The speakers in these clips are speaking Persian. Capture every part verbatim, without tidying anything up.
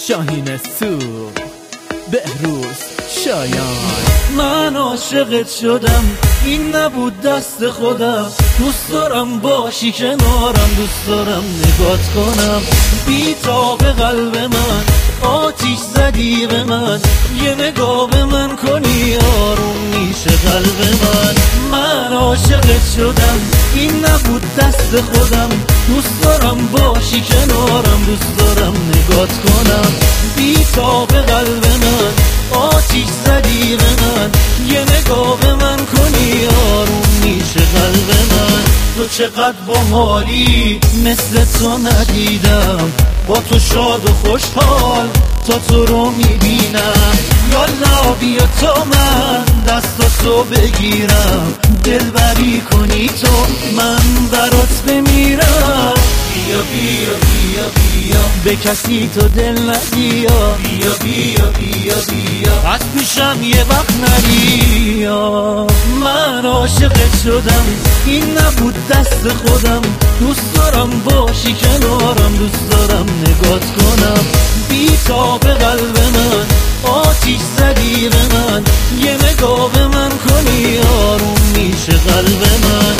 شاهین سوق بهروز شایان. من عاشقت شدم، این نبود دست خودم. دوست دارم باشی کنارم، دوست دارم نگات کنم. بی تاب قلب من آتیش زدی به من، یه نگاه به من کنی آروم میشه قلب من. من عاشقت شدم، این نبود دست خودم. دوست دارم باشی کنارم، دوست دارم نگات کنم. بی تاب قلب من آتیش زدی به من، یه نگاه به من کنی آروم میشه قلب من. تو چقدر باحالی، مثل تو ندیدم. با تو شاد و خوشحال تا تو رو میبینم. یالا بیا تا من دست تو بگیرم، دلبری کنی تو من برات بمیرم. بیا بیا بیا بیا به کسی تو دل ندیا. بیا بیا بیا بیا از پیشم یه وقت نریا. من عاشقت شدم، این نبود دست خودم. دوست دارم باشی کنارم، دوست دارم نگات کنم. بی تاب قلب من آتیش زدی به من، یه نگاه به من کنی آروم میشه قلب من.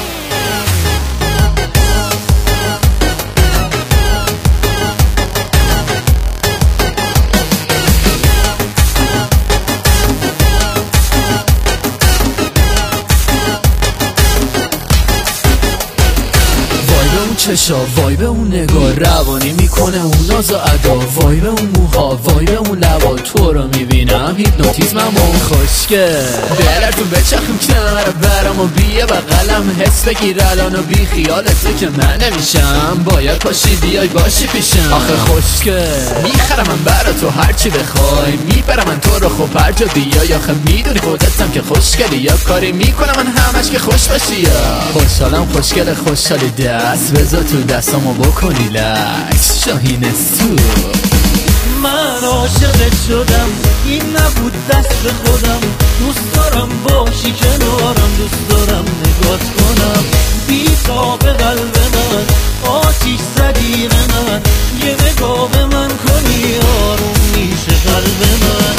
چشا وای به اون نگاه، روانی میکنه اون ناز و ادا. وای به اون موها، وای به اون لبا. تو رو میبینم هیپنوتیزمم اون خوشگه. دلتون بچخیم کنار برم و بیه بغلم. حس بگیر الان و بی خیالته که من نمیشم. باید پاشی بیای باشی پیشم. آخه خوشگه میخرم من برا تو هرچی بخوای. میبرم من تو رو خب هر جا بیای. آخه میدونی خودتم که خوشگلی، یا کاری میکنم من همش که خوش باشی. یا خوشحالم خوشگل خوشحالی، دست بذار تو دستامو بکنی لکس. شاهین سوق. من عاشقت شدم، این نبود دست خودم. دوست دارم باشی کنارم، دوست دارم نگات کنم. بی تاب قلب من آتیش زدی به من، یه نگاه به من کنی آروم میشه قلب من.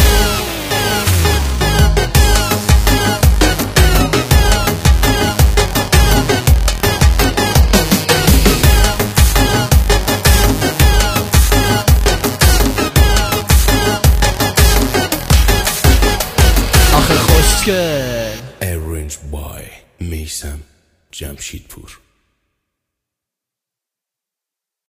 آخه خوشگل. Arranged by میثم جمشیدپور.